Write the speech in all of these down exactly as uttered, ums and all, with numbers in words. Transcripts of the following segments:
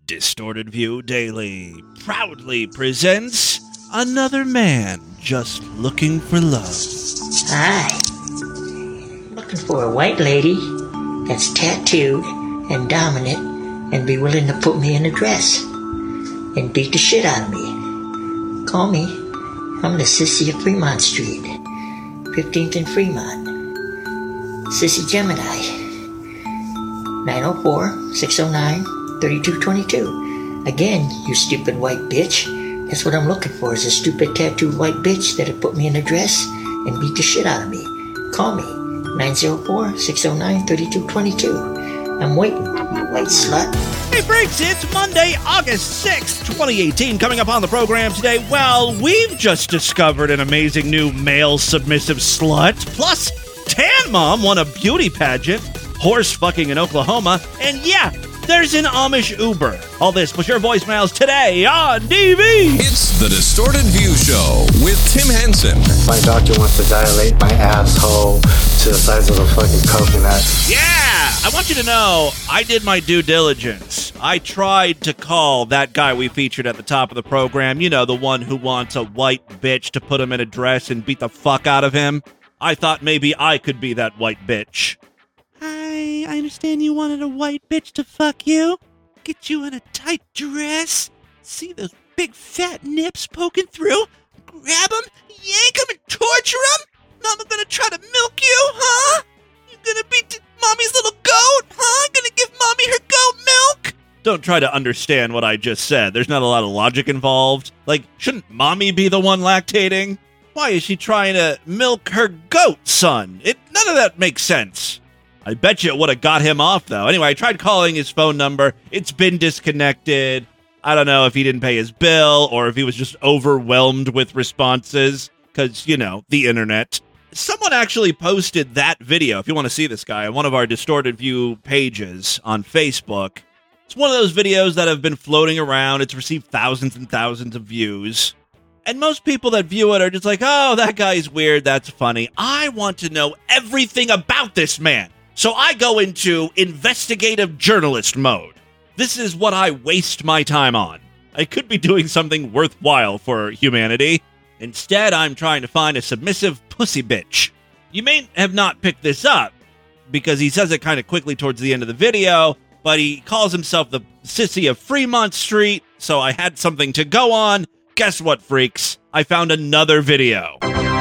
Distorted View Daily proudly presents Another Man Just Looking for Love. Hi. Looking for a white lady that's tattooed and dominant and be willing to put me in a dress and beat the shit out of me. Call me. I'm the Sissy of Fremont Street, fifteenth and Fremont. Sissy Gemini. nine oh four, six oh nine, three two two two. Again, you stupid white bitch. That's what I'm looking for, is a stupid tattooed white bitch that'll put me in a dress and beat the shit out of me. Call me. nine oh four, six oh nine, three two two two. I'm waiting, you white slut. Hey freaks, it's Monday, August sixth, twenty eighteen. Coming up on the program today, well, we've just discovered an amazing new male submissive slut. Plus, Tan Mom won a beauty pageant, horse fucking in Oklahoma, and yeah, there's an Amish Uber. All this plus your voicemails today on D V. It's the Distorted View Show with Tim Henson. My doctor wants to dilate my asshole to the size of a fucking coconut. Yeah, I want you to know I did my due diligence. I tried to call that guy we featured at the top of the program, you know, the one who wants a white bitch to put him in a dress and beat the fuck out of him. I thought maybe I could be that white bitch. Hi, I understand you wanted a white bitch to fuck you. Get you in a tight dress. See those big fat nips poking through? Grab them, yank them, and torture them? Mama gonna try to milk you, huh? You gonna beat mommy's little goat, huh? Gonna give mommy her goat milk? Don't try to understand what I just said. There's not a lot of logic involved. Like, shouldn't mommy be the one lactating? Why is she trying to milk her goat son? It none of that makes sense. I bet you it would have got him off, though. Anyway, I tried calling his phone number. It's been disconnected. I don't know if he didn't pay his bill or if he was just overwhelmed with responses because, you know, the internet. Someone actually posted that video, if you want to see this guy, on one of our Distorted View pages on Facebook. It's one of those videos that have been floating around. It's received thousands and thousands of views. And most people that view it are just like, oh, that guy's weird. That's funny. I want to know everything about this man. So I go into investigative journalist mode. This is what I waste my time on. I could be doing something worthwhile for humanity. Instead, I'm trying to find a submissive pussy bitch. You may have not picked this up because he says it kind of quickly towards the end of the video, but he calls himself the Sissy of Fremont Street, so I had something to go on. Guess what, freaks? I found another video.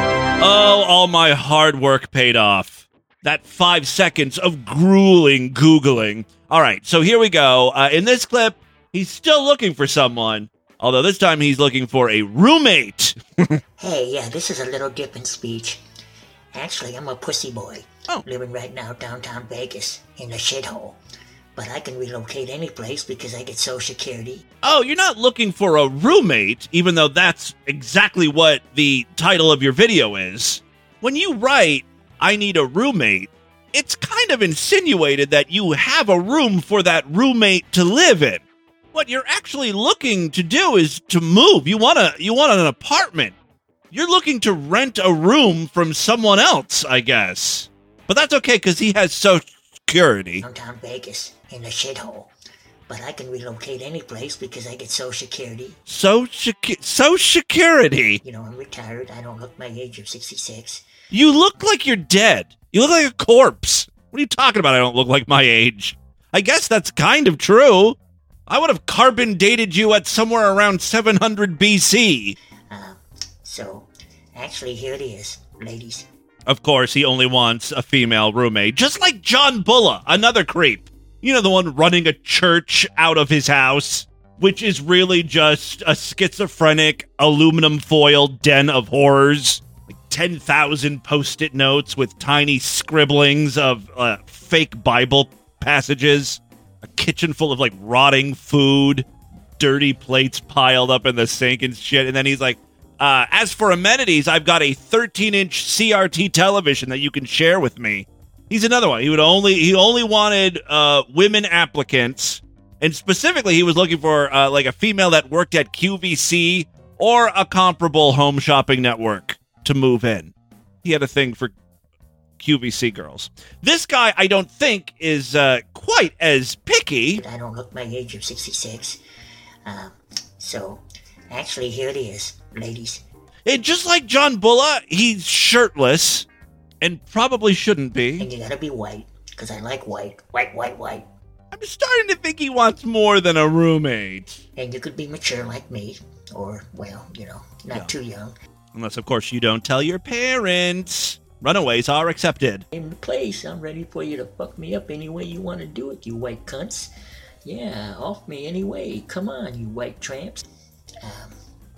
Oh, all my hard work paid off. That five seconds of grueling Googling. All right, so here we go. Uh, in this clip, he's still looking for someone, although this time he's looking for a roommate. Hey, yeah, this is a little different speech. Actually, I'm a pussy boy. Oh. Living right now downtown Vegas in a shithole. But I can relocate any place because I get Social Security. Oh, you're not looking for a roommate, even though that's exactly what the title of your video is. When you write, I need a roommate, it's kind of insinuated that you have a room for that roommate to live in. What you're actually looking to do is to move. You want a, you want an apartment. You're looking to rent a room from someone else, I guess. But that's okay, because he has Social Security. Downtown Vegas in a shithole. But I can relocate any place because I get Social Security. Social Social Security? You know, I'm retired. I don't look my age of sixty-six. You look like you're dead. You look like a corpse. What are you talking about? I don't look like my age. I guess that's kind of true. I would have carbon dated you at somewhere around seven hundred B C. Uh, so, actually, here it is, ladies. Of course, he only wants a female roommate, just like John Bulla, another creep. You know, the one running a church out of his house, which is really just a schizophrenic aluminum foil den of horrors. ten thousand post-it notes with tiny scribblings of uh, fake Bible passages, a kitchen full of, like, rotting food, dirty plates piled up in the sink and shit, and then he's like, uh, as for amenities, I've got a thirteen-inch C R T television that you can share with me. He's another one. He would only he only wanted uh, women applicants, and specifically he was looking for, uh, like, a female that worked at Q V C or a comparable home shopping network to move in. He had a thing for Q V C girls. This guy, I don't think, is uh, quite as picky. I don't look my age of sixty-six. Um, so, actually, here it is, ladies. And just like John Bulla, he's shirtless and probably shouldn't be. And you gotta be white, because I like white. White, white, white. I'm starting to think he wants more than a roommate. And you could be mature like me, or, well, you know, not Yeah. too young. Unless, of course, you don't tell your parents. Runaways are accepted. In the place, I'm ready for you to fuck me up any way you want to do it, you white cunts. Yeah, off me anyway. Come on, you white tramps. Um,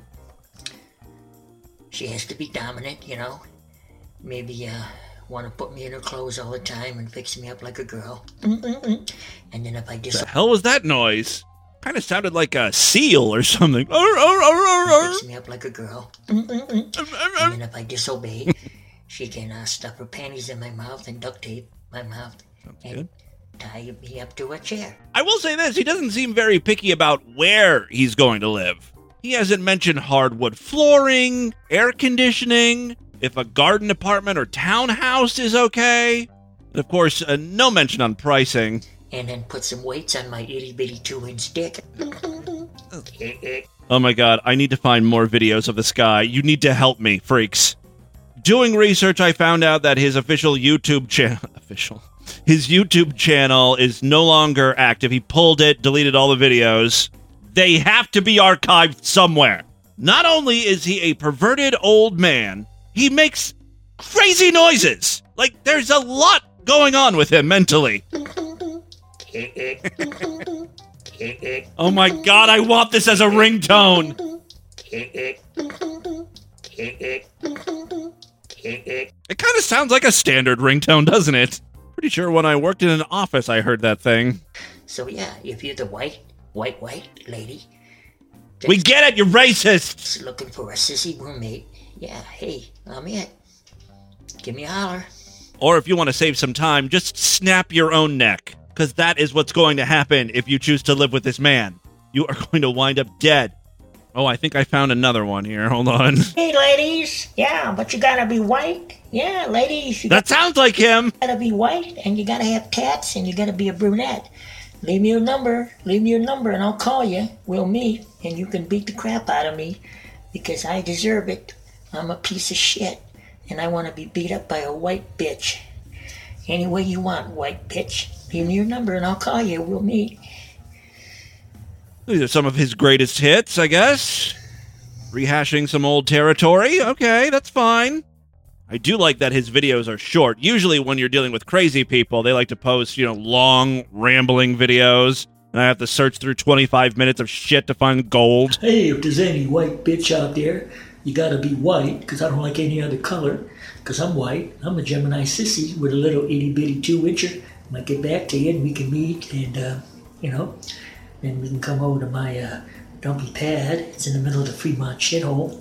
she has to be dominant, you know. Maybe, uh, want to put me in her clothes all the time and fix me up like a girl. Mm-mm-mm. And then if I The disobey, hell was that noise? Kind of sounded like a seal or something. Arr, arr, arr, arr, arr. fix me up like a girl. Mm-mm-mm. And then if I disobey, she can uh, stuff her panties in my mouth and duct tape my mouth and good. tie me up to a chair. I will say this, he doesn't seem very picky about where he's going to live. He hasn't mentioned hardwood flooring, air conditioning, if a garden apartment or townhouse is okay. And of course, uh, no mention on pricing. And then put some weights on my itty bitty two inch dick. Oh my god, I need to find more videos of this guy. You need to help me, freaks. Doing research, I found out that his official YouTube channel... Official? His YouTube channel is no longer active. He pulled it, deleted all the videos. They have to be archived somewhere. Not only is he a perverted old man, he makes crazy noises. Like, there's a lot going on with him mentally. Oh my god, I want this as a ringtone. It kind of sounds like a standard ringtone, doesn't it? Pretty sure when I worked in an office, I heard that thing. So yeah, if you're the white, white, white lady We get it, you're racist! that's looking for a sissy roommate, yeah, hey, I'm it. Give me a holler. Or if you want to save some time, just snap your own neck. Because that is what's going to happen if you choose to live with this man. You are going to wind up dead. Oh, I think I found another one here. Hold on. Hey, ladies. Yeah, but you gotta be white. Yeah, ladies. You That sounds like him! gotta be white, and you gotta have tats, and you gotta be a brunette. Leave me your number. Leave me your number, and I'll call you. We'll meet, and you can beat the crap out of me, because I deserve it. I'm a piece of shit, and I want to be beat up by a white bitch. Any way you want, white bitch. Leave me your number, and I'll call you. We'll meet. These are some of his greatest hits, I guess. Rehashing some old territory. Okay, that's fine. I do like that his videos are short. Usually when you're dealing with crazy people, they like to post, you know, long, rambling videos. And I have to search through twenty-five minutes of shit to find gold. Hey, if there's any white bitch out there, you gotta be white, because I don't like any other color. Because I'm white. I'm a Gemini sissy with a little itty-bitty two-incher. Might get back to you and we can meet and, uh, you know, then we can come over to my uh, dumpy pad. It's in the middle of the Fremont shithole.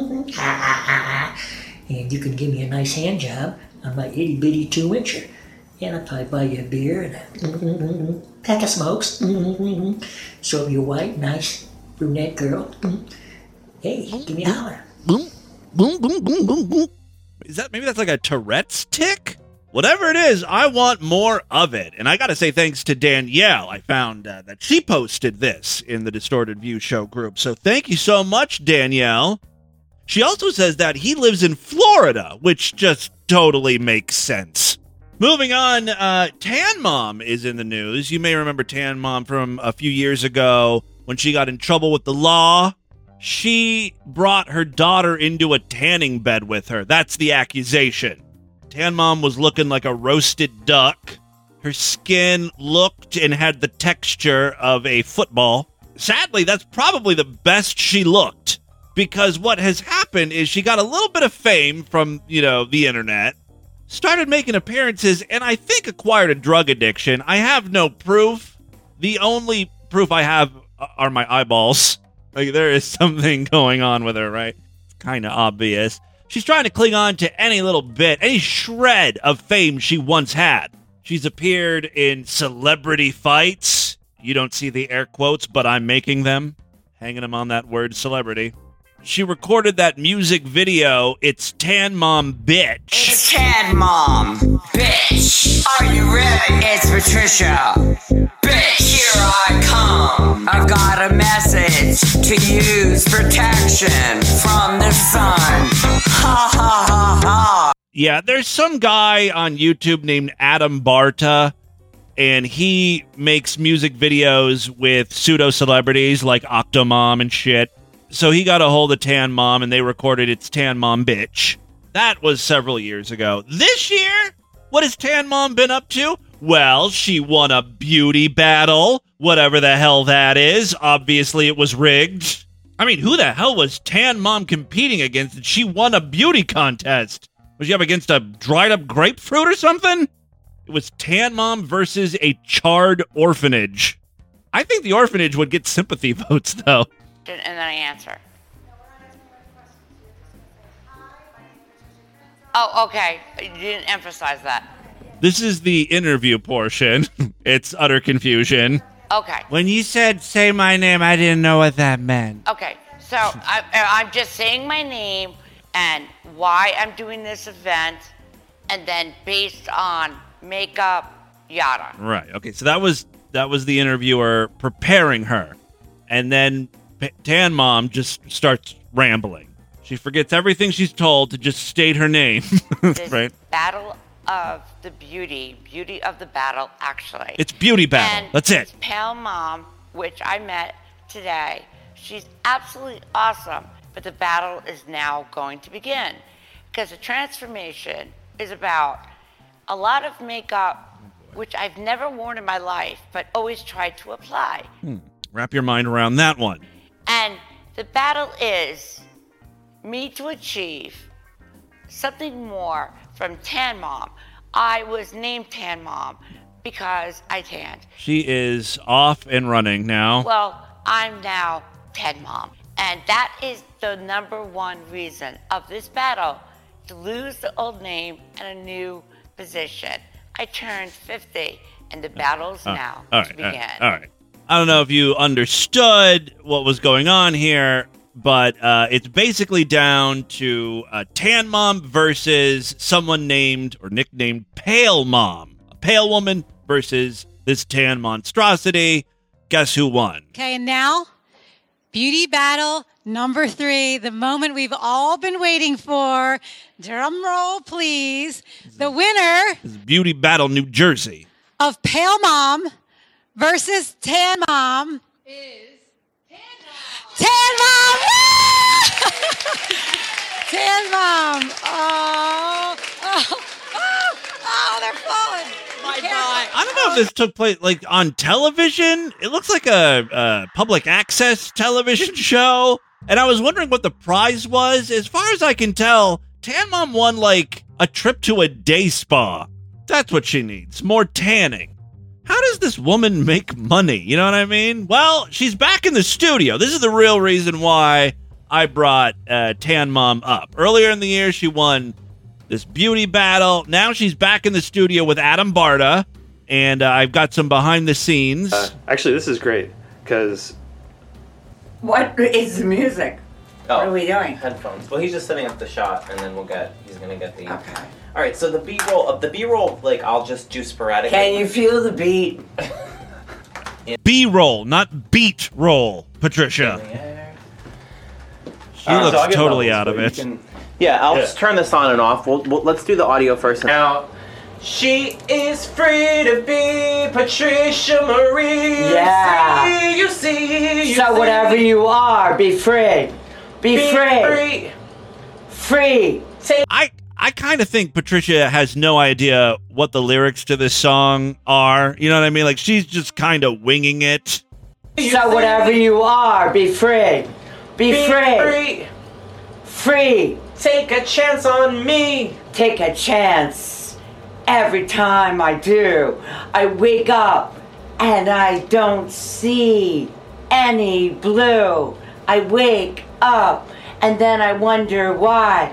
And you can give me a nice hand job on my itty-bitty two-incher. And I'll probably buy you a beer and a pack of smokes. So if you're white, nice brunette girl, hey, give me a holler. Boom, boom, boom, boom, boom, boom. Is that, maybe that's like a Tourette's tick? Whatever it is, I want more of it. And I got to say thanks to Danielle. I found uh, that she posted this in the Distorted View Show group. So thank you so much, Danielle. She also says that he lives in Florida, which just totally makes sense. Moving on, uh, Tan Mom is in the news. You may remember Tan Mom from a few years ago when she got in trouble with the law. She brought her daughter into a tanning bed with her. That's the accusation. Tan Mom was looking like a roasted duck. Her skin looked and had the texture of a football. Sadly, that's probably the best she looked. Because what has happened is she got a little bit of fame from, you know, the internet. Started making appearances and I think acquired a drug addiction. I have no proof. The only proof I have are my eyeballs. Like, there is something going on with her, right? It's kind of obvious. She's trying to cling on to any little bit, any shred of fame she once had. She's appeared in celebrity fights. You don't see the air quotes, but I'm making them. Hanging them on that word celebrity. she recorded that music video, It's Tan Mom Bitch. It's Tan Mom, bitch. Are you ready? It's Patricia, bitch. Here I come. I've got a message to use protection from the sun. Ha ha ha ha. Yeah, there's some guy on YouTube named Adam Barta, and he makes music videos with pseudo-celebrities like Octomom and shit. So he got a hold of Tan Mom, and they recorded It's Tan Mom Bitch. That was several years ago. This year, what has Tan Mom been up to? Well, she won a beauty battle, whatever the hell that is. Obviously, it was rigged. I mean, who the hell was Tan Mom competing against that she won a beauty contest? Was she up against a dried-up grapefruit or something? It was Tan Mom versus a charred orphanage. I think the orphanage would get sympathy votes, though. And then I answer. Oh, okay. You didn't emphasize that. This is the interview portion. It's utter confusion. Okay. When you said, say my name, I didn't know what that meant. Okay. So I, I'm just saying my name and why I'm doing this event, and then based on makeup, yada. Right. Okay. So that was that was the interviewer preparing her, and then P- Tan Mom just starts rambling. She forgets everything she's told to just state her name. This right. Battle of the Beauty, Beauty of the Battle, actually. It's Beauty Battle. And That's it. It's Pale Mom, which I met today. She's absolutely awesome, but the battle is now going to begin because the transformation is about a lot of makeup, which I've never worn in my life, but always tried to apply. Hmm. Wrap your mind around that one. And the battle is me to achieve something more from Tan Mom. I was named Tan Mom because I tanned. She is off and running now. Well, I'm now Tan Mom. And that is the number one reason of this battle, to lose the old name and a new position. I turned fifty, and the battle's uh, now all to right, begin. All right, all right. I don't know if you understood what was going on here, but uh, it's basically down to uh, Tan Mom versus someone named or nicknamed Pale Mom. A pale woman versus this tan monstrosity. Guess who won? Okay, and now, beauty battle number three, the moment we've all been waiting for. Drum roll, please. The winner This is Beauty Battle New Jersey. of Pale Mom versus Tan Mom is Tan Mom. Tan Mom! Tan Mom. Oh, oh, oh, oh, they're falling. Bye-bye. I don't know if this took place like on television. It looks like a, a public access television show. And I was wondering what the prize was. As far as I can tell, Tan Mom won like a trip to a day spa. That's what she needs. More tanning. How does this woman make money? You know what I mean? Well, she's back in the studio. This is the real reason why I brought uh, Tan Mom up. Earlier in the year, she won this beauty battle. Now she's back in the studio with Adam Barta. And uh, I've got some behind the scenes. Uh, actually, this is great because... What is the music? Oh, What are we doing? Headphones. Well, he's just setting up the shot, and then we'll get. He's gonna get the. Okay. All right. So the B roll of the B roll, like I'll just do sporadically. Can you feel the beat? B-roll, not beat roll, Patricia. She Uh, looks so I'll get totally levels, out of but you it. can- Yeah, I'll Yeah. just turn this on and off. We'll, we'll let's do the audio first. Now, she is free to be Patricia Marie. Yeah. See, you see. You So see. whatever you are, be free. Be, Be free. free. Free. I, I kind of think Patricia has no idea what the lyrics to this song are. You know what I mean? Like, she's just kind of winging it. So whatever you are, be free. Be, Be free. free. Free. Take a chance on me. Take a chance. Every time I do, I wake up and I don't see any blue. I wake up and then I wonder why.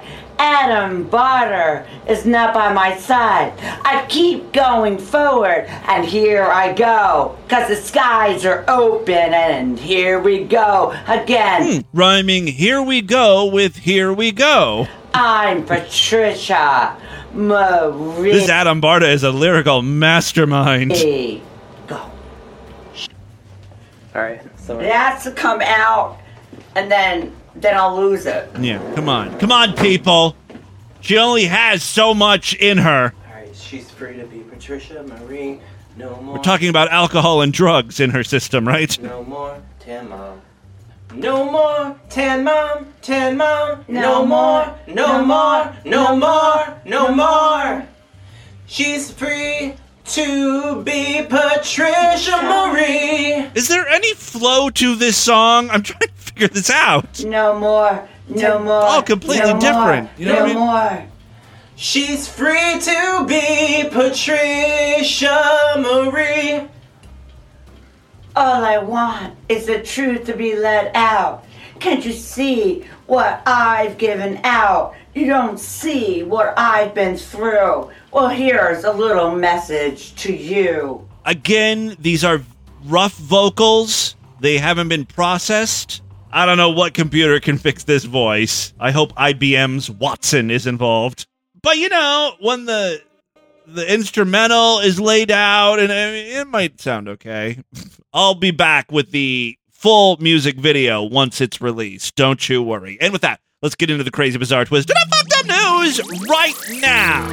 Adam Barter is not by my side. I keep going forward, and here I go, cause the skies are open, and here we go again. Hmm, rhyming here we go with here we go. I'm Patricia Marie. This Adam Barta is a lyrical mastermind. Go. Alright, so It has to come out, and then then I'll lose it. Yeah, come on. Come on, people. She only has so much in her. Alright, she's free to be Patricia Marie. No more. We're talking about alcohol and drugs in her system, right? No more Tan Mom. No more Tan Mom, Tan Mom. No, No more, more, no no more, more, no no more, no no more. She's free to be Patricia Marie. Is there any flow to this song? I'm trying to figure this out. No more, no more. Oh, completely no different. More, You know no what I mean? more. She's free to be Patricia Marie. All I want is the truth to be let out. Can't you see what I've given out? You don't see what I've been through. Well, here's a little message to you. Again, these are rough vocals. They haven't been processed. I don't know what computer can fix this voice. I hope I B M's Watson is involved. But you know, when the the instrumental is laid out, and I mean, it might sound okay. I'll be back with the full music video once it's released. Don't you worry. And with that, let's get into the crazy, bizarre, twisted, and fucked up news right now.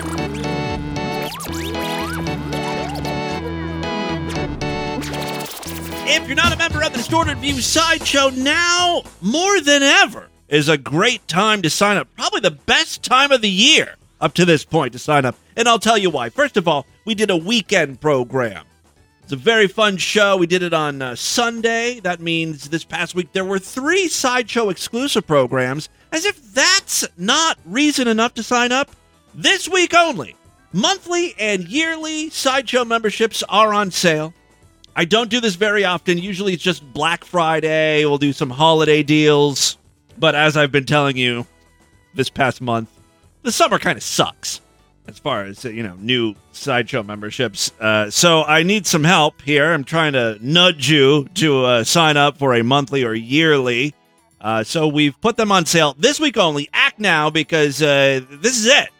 If you're not a member of the Distorted View Sideshow, now more than ever is a great time to sign up. Probably the best time of the year up to this point to sign up. And I'll tell you why. First of all, we did a weekend program. It's a very fun show. We did it on uh, Sunday. That means this past week there were three Sideshow exclusive programs. As if that's not reason enough to sign up. This week only, monthly and yearly Sideshow memberships are on sale. I don't do this very often. Usually it's just Black Friday. We'll do some holiday deals. But as I've been telling you this past month, the summer kind of sucks as far as, you know, new Sideshow memberships. Uh, so I need some help here. I'm trying to nudge you to uh, sign up for a monthly or yearly. Uh, so we've put them on sale this week only. Act now, because uh, this is it.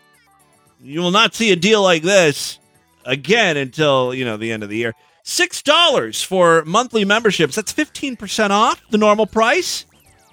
You will not see a deal like this again until, you know, the end of the year. six dollars for monthly memberships. That's fifteen percent off the normal price.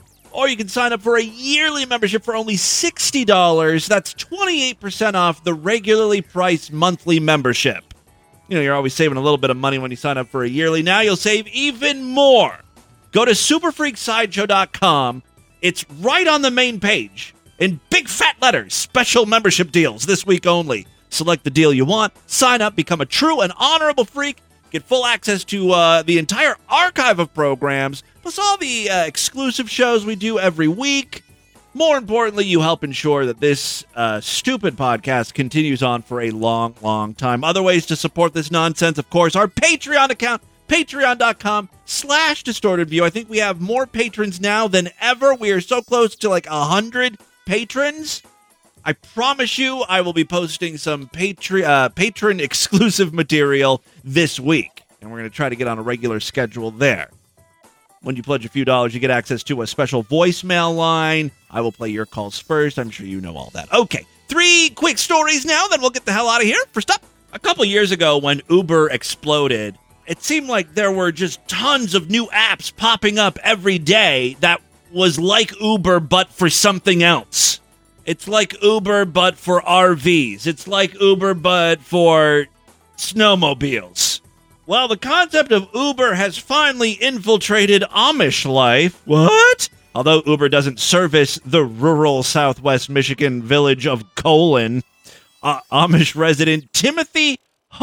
Or you can sign up for a yearly membership for only sixty dollars. That's twenty-eight percent off the regularly priced monthly membership. You know, you're always saving a little bit of money when you sign up for a yearly. Now you'll save even more. Go to super freak sideshow dot com. It's right on the main page. In big fat letters, special membership deals this week only. Select the deal you want, sign up, become a true and honorable freak, get full access to uh, the entire archive of programs, plus all the uh, exclusive shows we do every week. More importantly, you help ensure that this uh, stupid podcast continues on for a long, long time. Other ways to support this nonsense, of course, our Patreon account, patreon dot com slash distorted view. I think we have more patrons now than ever. We are so close to like one hundred patrons. I promise you I will be posting some patri- uh, patron exclusive material this week. And we're going to try to get on a regular schedule there. When you pledge a few dollars, you get access to a special voicemail line. I will play your calls first. I'm sure you know all that. Okay, three quick stories now, then we'll get the hell out of here. First up, a couple years ago when Uber exploded, it seemed like there were just tons of new apps popping up every day that was like Uber but for something else. It's like Uber but for R Vs. It's like Uber but for snowmobiles. Well, the concept of Uber has finally infiltrated Amish life. What? Although Uber doesn't service the rural southwest Michigan village of Colon, uh, Amish resident Timothy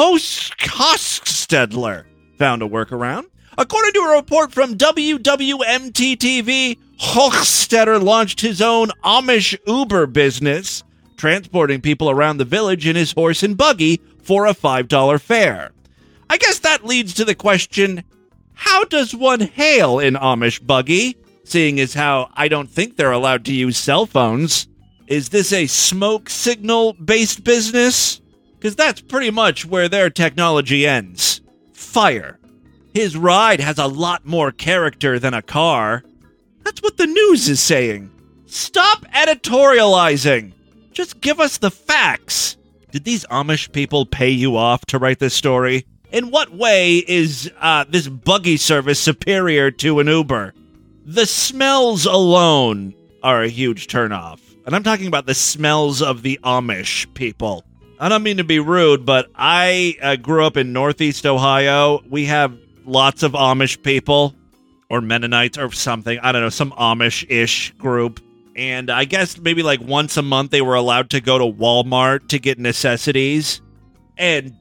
Hostedler found a workaround. According to a report from W W M T T V, Hofstetter launched his own Amish Uber business, transporting people around the village in his horse and buggy for a five dollar fare. I guess that leads to the question, how does one hail an Amish buggy, seeing as how I don't think they're allowed to use cell phones? Is this a smoke signal-based business? Because that's pretty much where their technology ends. Fire. His ride has a lot more character than a car. That's what the news is saying. Stop editorializing. Just give us the facts. Did these Amish people pay you off to write this story? In what way is uh, this buggy service superior to an Uber? The smells alone are a huge turnoff. And I'm talking about the smells of the Amish people. I don't mean to be rude, but I uh, grew up in Northeast Ohio. We have lots of Amish people, or Mennonites or something. I don't know, some Amish-ish group. And I guess maybe like once a month they were allowed to go to Walmart to get necessities. And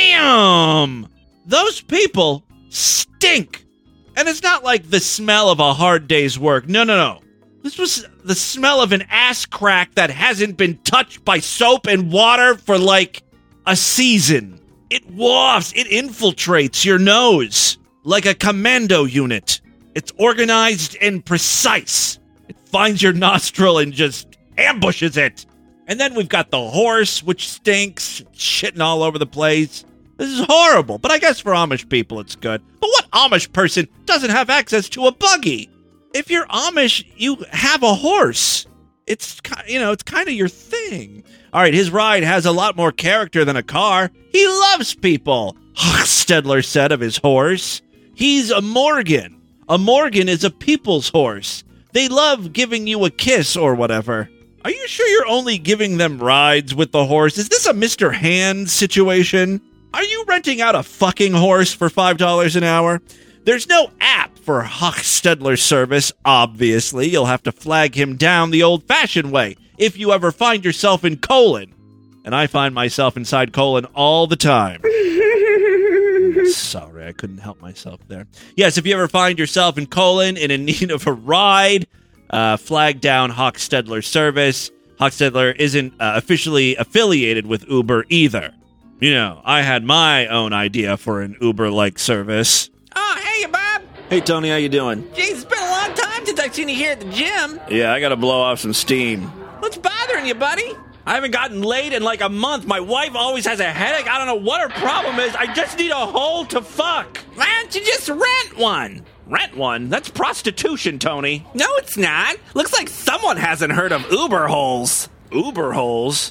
damn! Those people stink! And it's not like the smell of a hard day's work. No, no, no. This was the smell of an ass crack that hasn't been touched by soap and water for like a season. It wafts, it infiltrates your nose like a commando unit. It's organized and precise. It finds your nostril and just ambushes it. And then we've got the horse, which stinks, shitting all over the place. This is horrible, but I guess for Amish people it's good. But what Amish person doesn't have access to a buggy? If you're Amish, you have a horse. It's, you know, it's kind of your thing. All right, his ride has a lot more character than a car. He loves people, Stedler said of his horse. He's a Morgan. A Morgan is a people's horse. They love giving you a kiss or whatever. Are you sure you're only giving them rides with the horse? Is this a Mister Hands situation? Are you renting out a fucking horse for five dollars an hour? There's no app for Hochstedler's service, obviously. You'll have to flag him down the old-fashioned way if you ever find yourself in Colon. And I find myself inside Colon all the time. Sorry, I couldn't help myself there. Yes, if you ever find yourself in Colon and in need of a ride, uh, flag down Hochstedler's service. Hochstedler isn't uh, officially affiliated with Uber either. You know, I had my own idea for an Uber-like service. Oh, hey, Bob. Hey, Tony, how you doing? Jeez, it's been a long time since I've seen you here at the gym. Yeah, I gotta blow off some steam. What's bothering you, buddy? I haven't gotten laid in like a month. My wife always has a headache. I don't know what her problem is. I just need a hole to fuck. Why don't you just rent one? Rent one? That's prostitution, Tony. No, it's not. Looks like someone hasn't heard of Uber holes. Uber holes?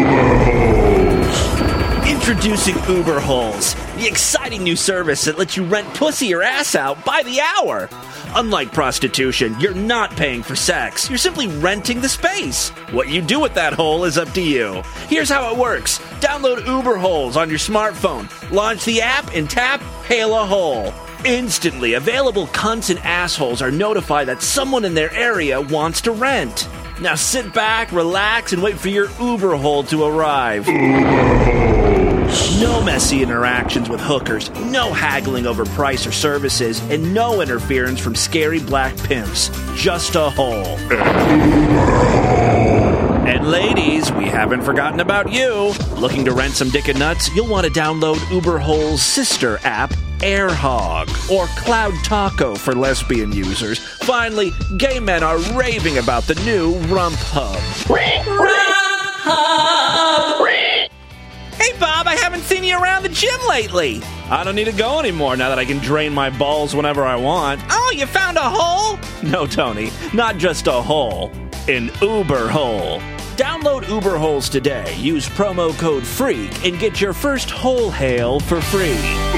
Introducing Uber Holes, the exciting new service that lets you rent pussy or ass out by the hour. Unlike prostitution, you're not paying for sex. You're simply renting the space. What you do with that hole is up to you. Here's how it works. Download Uber Holes on your smartphone. Launch the app and tap Hail a Hole. Instantly, available cunts and assholes are notified that someone in their area wants to rent. Now sit back, relax, and wait for your Uber hole to arrive. No messy interactions with hookers, no haggling over price or services, and no interference from scary black pimps. Just a hole. And ladies, we haven't forgotten about you. Looking to rent some dick and nuts? You'll want to download Uber Hole's sister app, Airhog, or Cloud Taco for lesbian users. Finally, gay men are raving about the new Rump Hub. Rump Hub! Hey, Bob, I haven't seen you around the gym lately. I don't need to go anymore now that I can drain my balls whenever I want. Oh, you found a hole? No, Tony, not just a hole. An Uber hole. Download Uber Holes today, use promo code FREAK, and get your first hole hail for free.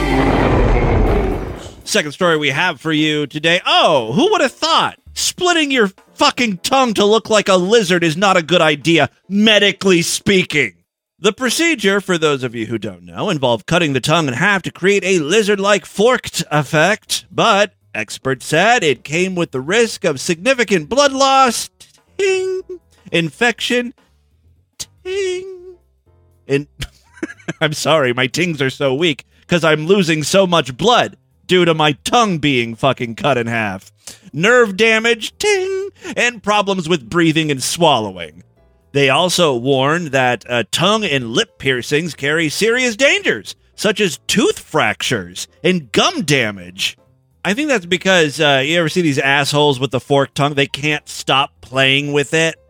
Second story we have for you today. Oh, who would have thought? Splitting your fucking tongue to look like a lizard is not a good idea, medically speaking. The procedure, for those of you who don't know, involved cutting the tongue in half to create a lizard-like forked effect, but experts said it came with the risk of significant blood loss, ting, infection, ting, and I'm sorry, my tings are so weak because I'm losing so much blood due to my tongue being fucking cut in half, nerve damage, ting, and problems with breathing and swallowing. They also warned that uh, tongue and lip piercings carry serious dangers, such as tooth fractures and gum damage. I think that's because uh, you ever see these assholes with the forked tongue? They can't stop playing with it.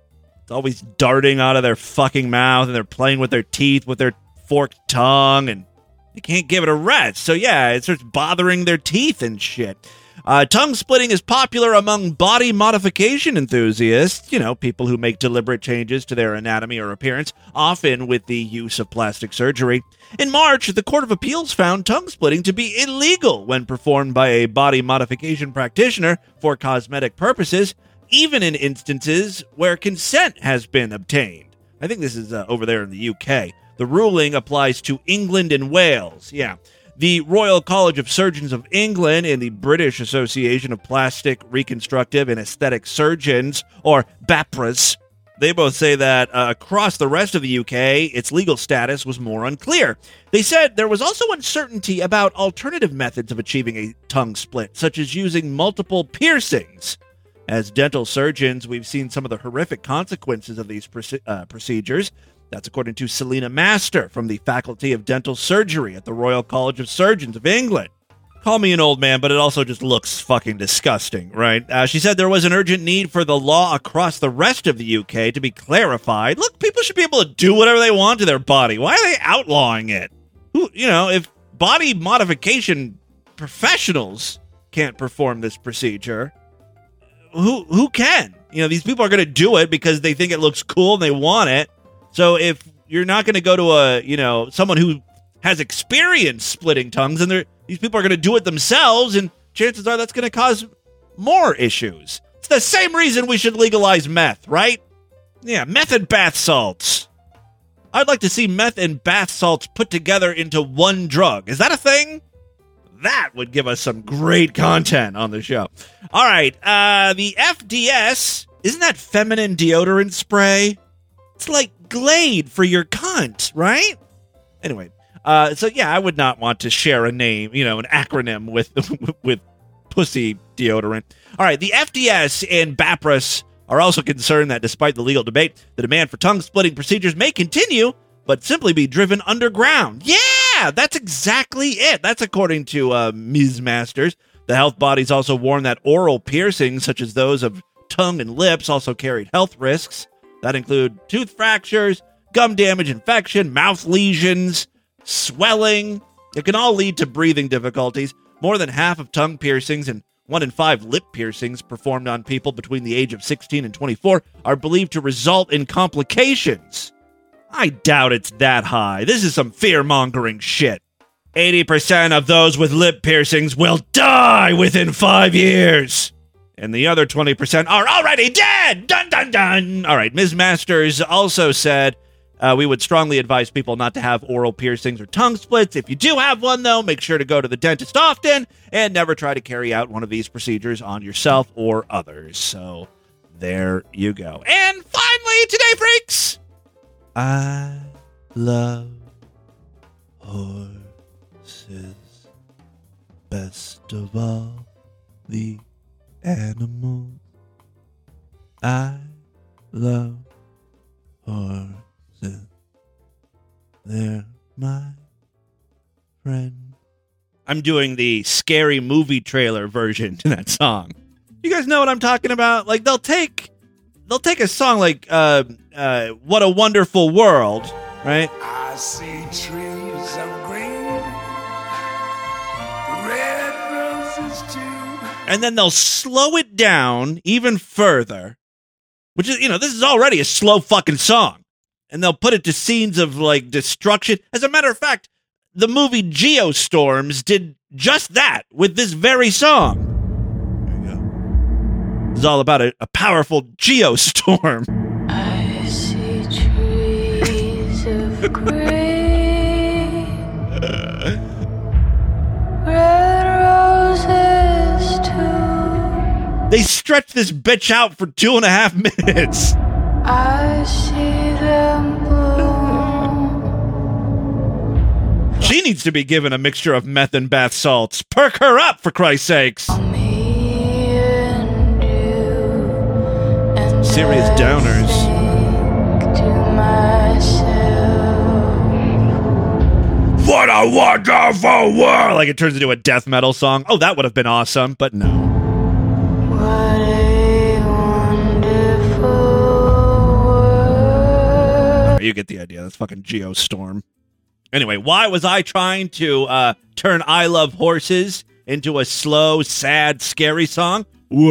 It's always darting out of their fucking mouth, and they're playing with their teeth with their forked tongue, and they can't give it a rest. So yeah, it starts bothering their teeth and shit. Uh, tongue splitting is popular among body modification enthusiasts, you know, people who make deliberate changes to their anatomy or appearance, often with the use of plastic surgery. In March, the Court of Appeals found tongue splitting to be illegal when performed by a body modification practitioner for cosmetic purposes, even in instances where consent has been obtained. I think this is uh, over there in the U K. The ruling applies to England and Wales. Yeah. The Royal College of Surgeons of England and the British Association of Plastic, Reconstructive and Aesthetic Surgeons, or BAPRAS, they both say that uh, across the rest of the U K, its legal status was more unclear. They said there was also uncertainty about alternative methods of achieving a tongue split, such as using multiple piercings. As dental surgeons, we've seen some of the horrific consequences of these proce- uh, procedures. That's according to Selena Master from the Faculty of Dental Surgery at the Royal College of Surgeons of England. Call me an old man, but it also just looks fucking disgusting, right? Uh, she said there was an urgent need for the law across the rest of the U K to be clarified. Look, people should be able to do whatever they want to their body. Why are they outlawing it? Who, you know, if body modification professionals can't perform this procedure, who who can? You know, these people are going to do it because they think it looks cool and they want it. So if you're not going to go to a, you know, someone who has experience splitting tongues, and these people are going to do it themselves, and chances are that's going to cause more issues. It's the same reason we should legalize meth, right? Yeah, meth and bath salts. I'd like to see meth and bath salts put together into one drug. Is that a thing? That would give us some great content on the show. All right, uh, the F D S, isn't that feminine deodorant spray? It's like Glade for your cunt, right? Anyway, uh, so yeah, I would not want to share a name, you know, an acronym with with pussy deodorant. All right, the F D S and BAPRAS are also concerned that despite the legal debate, the demand for tongue-splitting procedures may continue, but simply be driven underground. Yeah, that's exactly it. That's according to uh, Miz Masters. The health bodies also warn that oral piercings, such as those of tongue and lips, also carried health risks. That include tooth fractures, gum damage, infection, mouth lesions, swelling. It can all lead to breathing difficulties. More than half of tongue piercings and one in five lip piercings performed on people between the age of sixteen and twenty-four are believed to result in complications. I doubt it's that high. This is some fear-mongering shit. eighty percent of those with lip piercings will die within five years. And the other twenty percent are already dead! Dun, dun, dun! All right, Miz Masters also said uh, we would strongly advise people not to have oral piercings or tongue splits. If you do have one, though, make sure to go to the dentist often and never try to carry out one of these procedures on yourself or others. So there you go. And finally, today, freaks, I love horses best of all the animals. I love horses. They're my friend. I'm doing the scary movie trailer version to that song. You guys know what I'm talking about? Like they'll take they'll take a song like uh uh What a Wonderful World, right? I see trees of green, red roses too. And then they'll slow it down even further, which is, you know, this is already a slow fucking song. And they'll put it to scenes of, like, destruction. As a matter of fact, the movie Geostorms did just that with this very song. There you go. It's all about a, a powerful geostorm. I see trees of green, red roses too. They stretched this bitch out for two and a half minutes. I see them bloom. She needs to be given a mixture of meth and bath salts. Perk her up, for Christ's sakes. Serious downers. What a wonderful world! Like it turns into a death metal song. Oh, that would have been awesome, but no. What a wonderful world. you get the idea. That's fucking Geostorm. Anyway, why was I trying to uh, turn I Love Horses into a slow, sad, scary song?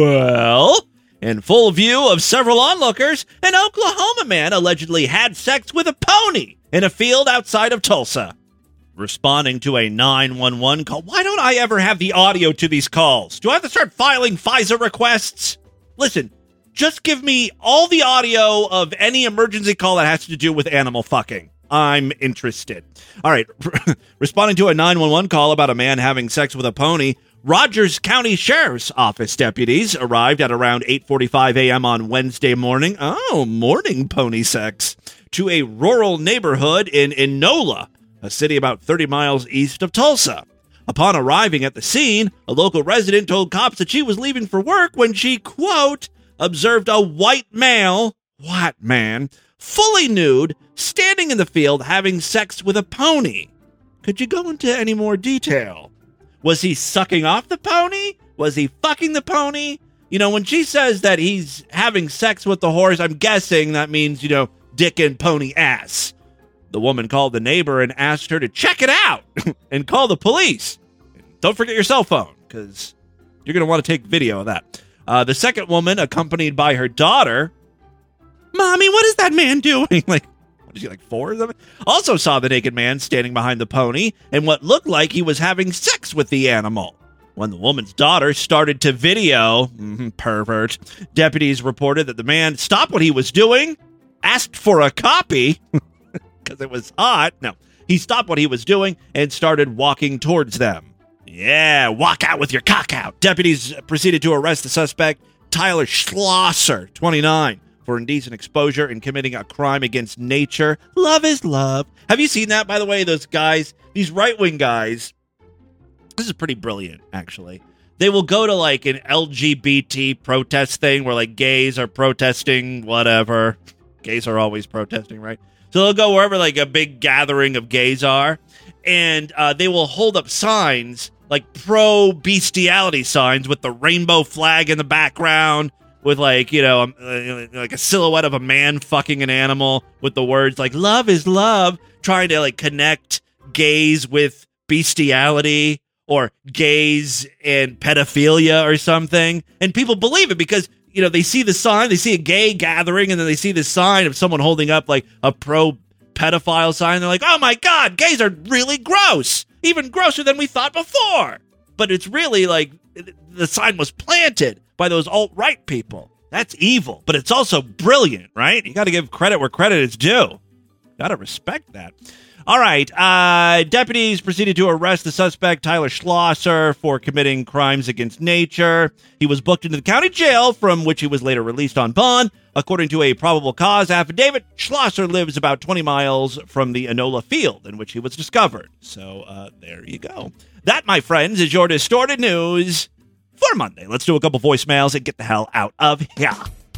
Well, in full view of several onlookers, an Oklahoma man allegedly had sex with a pony in a field outside of Tulsa. Responding to a nine one one call. Why don't I ever have the audio to these calls? Do I have to start filing FISA requests? Listen, just give me all the audio of any emergency call that has to do with animal fucking. I'm interested. All right. Responding to a nine one one call about a man having sex with a pony, Rogers County Sheriff's Office deputies arrived at around eight forty-five a.m. on Wednesday morning. Oh, morning pony sex. To a rural neighborhood in Enola, a city about thirty miles east of Tulsa. Upon arriving at the scene, a local resident told cops that she was leaving for work when she, quote, observed a white male, white man, fully nude, standing in the field having sex with a pony. Could you go into any more detail? Was he sucking off the pony? Was he fucking the pony? You know, when she says that he's having sex with the horse, I'm guessing that means, you know, dick and pony ass. The woman called the neighbor and asked her to check it out and call the police. Don't forget your cell phone, because you're going to want to take video of that. Uh, the second woman, accompanied by her daughter, Mommy, what is that man doing? Like, what is he, like four or something? Also saw the naked man standing behind the pony and what looked like he was having sex with the animal. When the woman's daughter started to video, mm-hmm, pervert, deputies reported that the man stopped what he was doing, asked for a copy, because it was hot. No, he stopped what he was doing and started walking towards them. Yeah, walk out with your cock out. Deputies proceeded to arrest the suspect, Tyler Schlosser, twenty-nine, for indecent exposure and committing a crime against nature. Love is love. Have you seen that, by the way? Those guys, these right-wing guys, this is pretty brilliant, actually. They will go to, like, an L G B T protest thing where, like, gays are protesting whatever. Gays are always protesting, right? So they'll go wherever, like, a big gathering of gays are, and uh, they will hold up signs, like pro-bestiality signs with the rainbow flag in the background, with, like, you know, um, uh, like a silhouette of a man fucking an animal with the words, like, love is love, trying to, like, connect gays with bestiality or gays and pedophilia or something. And people believe it because, you know, they see the sign, they see a gay gathering, and then they see this sign of someone holding up, like, a pro-pedophile sign. They're like, oh, my God, gays are really gross, even grosser than we thought before. But it's really, like, the sign was planted by those alt-right people. That's evil, but it's also brilliant, right? You got to give credit where credit is due. Got to respect that. All right. Uh, deputies proceeded to arrest the suspect, Tyler Schlosser, for committing crimes against nature. He was booked into the county jail, from which he was later released on bond. According to a probable cause affidavit, Schlosser lives about twenty miles from the Enola field in which he was discovered. So uh, there you go. That, my friends, is your Distorted News for Monday. Let's do a couple voicemails and get the hell out of here.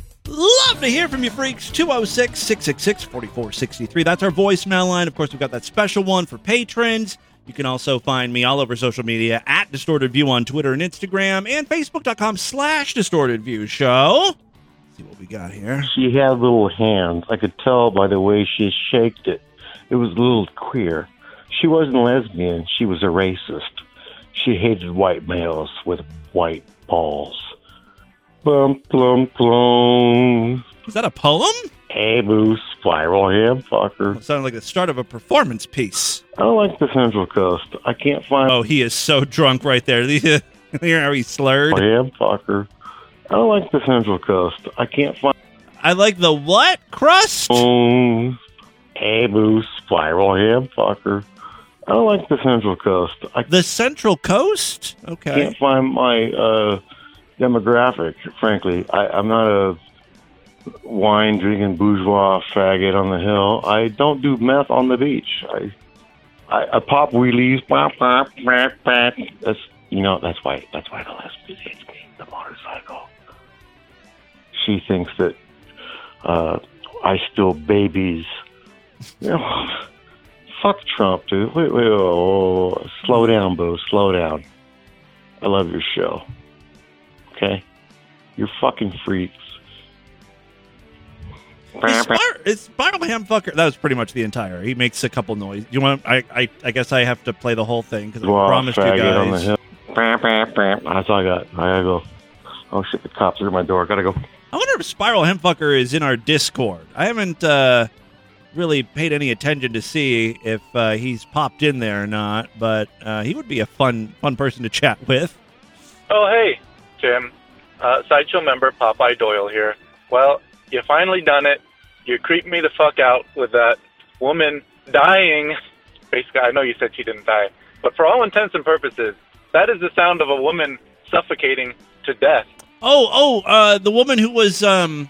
Love to hear from you, freaks. two oh six, six six six, four four six three. That's our voicemail line. Of course, we've got that special one for patrons. You can also find me all over social media at Distorted View on Twitter and Instagram, and Facebook.com slash Distorted View Show. Let's see what we got here. She had little hands. I could tell by the way she shaked it. It was a little queer. She wasn't lesbian. She was a racist. She hated white males with white balls. Bum, plum, plum. Is that a poem? Hey, boo, spiral ham fucker. It sounded like the start of a performance piece. I don't like the Central Coast. I can't find... Oh, he is so drunk right there. Hear how he slurred? Ham fucker. I don't like the Central Coast. I can't find... I like the what? Crust? Um, hey, boo, spiral ham fucker. I don't like the Central Coast. I the Central Coast? Okay. Can't find my uh, demographic, frankly. I, I'm not a wine-drinking bourgeois faggot on the hill. I don't do meth on the beach. I I, I pop wheelies. Pop, pop, pop, pop. That's, you know, that's why, that's why the lesbian hates me, the motorcycle. She thinks that uh, I steal babies. You know... Fuck Trump, dude. Wait, wait, oh, oh, slow down, boo. Slow down. I love your show. Okay? You're fucking freaks. Is, Spir- is Spiral Hamfucker? That was pretty much the entire. He makes a couple noise. You want? I, I, I guess I have to play the whole thing because I Wow, promised you faggot on the guys. hill. That's all I got. I gotta go. Oh shit! The cops are at my door. Gotta go. I wonder if Spiral Hamfucker is in our Discord. I haven't uh, really paid any attention to see if uh, he's popped in there or not, but uh, he would be a fun, fun person to chat with. Oh, hey, Tim. Uh, Sideshow member Popeye Doyle here. Well, you finally done it. You creeped me the fuck out with that woman dying. Basically, I know you said she didn't die, but for all intents and purposes, that is the sound of a woman suffocating to death. Oh, oh, uh, the woman who was, um,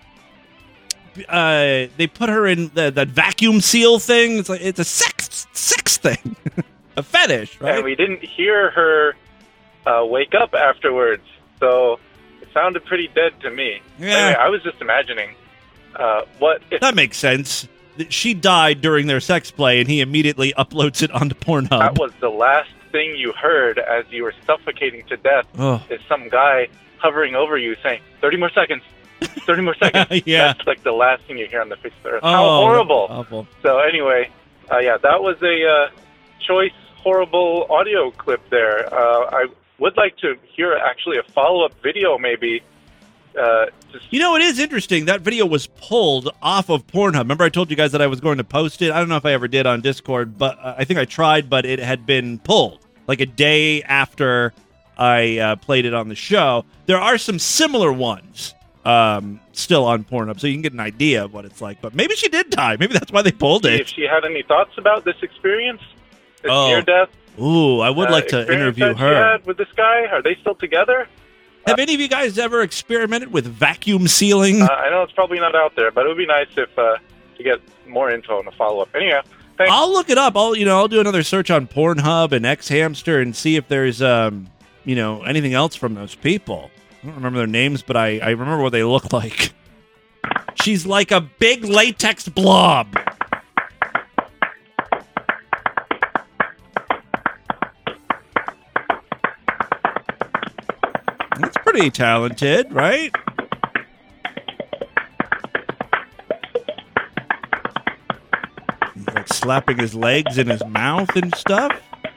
uh, they put her in the, that vacuum seal thing. It's like, it's a sex, sex thing. A fetish, right? And we didn't hear her uh, wake up afterwards, so it sounded pretty dead to me. Yeah. Anyway, I was just imagining uh, what if That makes sense. She died during their sex play, and he immediately uploads it onto Pornhub. that was the last thing you heard as you were suffocating to death. Oh. Is some guy hovering over you saying, thirty more seconds, thirty more seconds. Yeah. That's like the last thing you hear on the face of the earth. Oh, How horrible. that's awful. So anyway, uh, yeah, that was a uh, choice, horrible audio clip there. Uh, I would like to hear actually a follow-up video maybe. Uh, just You know, it is interesting. That video was pulled off of Pornhub. Remember I told you guys that I was going to post it? I don't know if I ever did on Discord, but uh, I think I tried, but it had been pulled like a day after I uh, played it on the show. There are some similar ones um, still on Pornhub, so you can get an idea of what it's like. But maybe she did die. Maybe that's why they pulled see it. if she had any thoughts about this experience, this Oh. near-death Ooh, I would uh, like to experience interview that she her. had with this guy. Are they still together? Have any of you guys ever experimented with vacuum sealing? Uh, I know it's probably not out there, but it would be nice if uh, to get more info in a follow-up. Anyhow, thanks. I'll look it up. I'll you know I'll do another search on Pornhub and X Hamster and see if there's um you know anything else from those people. I don't remember their names, but I, I remember what they look like. She's like a big latex blob. That's pretty talented, right? He's like slapping his legs in his mouth and stuff.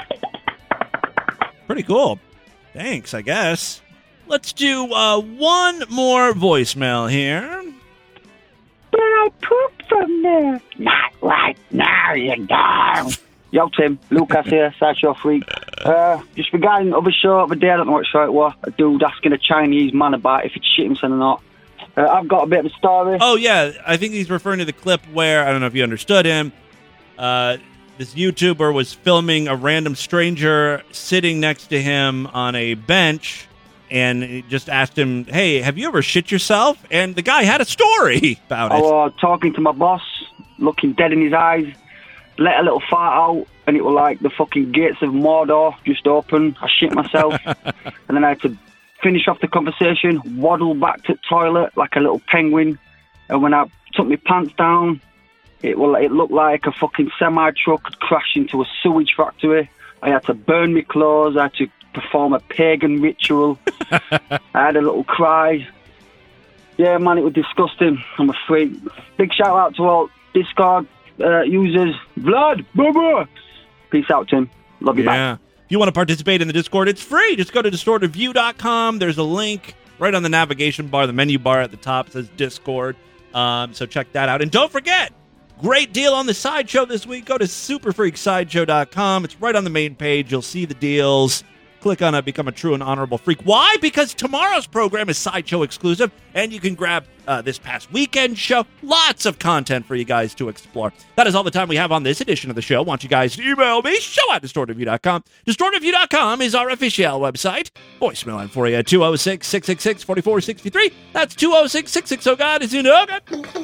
Pretty cool. Thanks, I guess. Let's do uh, one more voicemail here. But I pooped from there. Not right now, you dog. Yo, Tim. Lucas here, Sideshow Freak. Uh, just regarding the other show the other day, I don't know what show it was. A dude asking a Chinese man about if he'd shit himself or not. Uh, I've got a bit of a story. Oh, yeah. I think he's referring to the clip where, I don't know if you understood him, uh, this YouTuber was filming a random stranger sitting next to him on a bench, and he just asked him, hey, have you ever shit yourself? And the guy had a story about I it. was talking to my boss, looking dead in his eyes, let a little fart out, and it was like the fucking gates of Mordor just open. I shit myself, and then I had to finish off the conversation, waddle back to the toilet like a little penguin, and when I took my pants down, it was, it looked like a fucking semi-truck had crashed into a sewage factory. I had to burn my clothes, I had to perform a pagan ritual. I had a little cry. Yeah, man, it was disgusting. I'm a freak. Big shout out to all Discord uh, users. Vlad, Bubba. Peace out, Tim. Love you Yeah. back. If you want to participate in the Discord, it's free. Just go to distorted view dot com. There's a link right on the navigation bar, the menu bar at the top says Discord. Um, so check that out. And don't forget, great deal on the Sideshow this week. Go to super freak sideshow dot com. It's right on the main page. You'll see the deals. Click on it, become a true and honorable freak. Why? Because tomorrow's program is Sideshow exclusive, and you can grab uh, this past weekend show. Lots of content for you guys to explore. That is all the time we have on this edition of the show. Want you guys to email me, show at distorted view dot com. distorted view dot com is our official website. Voicemail line for you at two oh six, six six six, four four six three. That's two oh six, six six oh, God is in oh, God.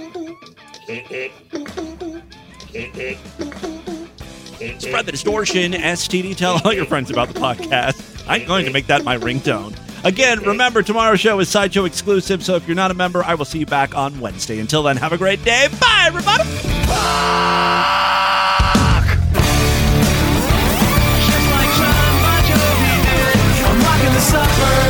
Spread the distortion, S T D. Tell all your friends about the podcast. I'm going to make that my ringtone. Again, remember, tomorrow's show is Sideshow exclusive, so if you're not a member, I will see you back on Wednesday. Until then, have a great day. Bye, everybody. I'm rocking the suburbs.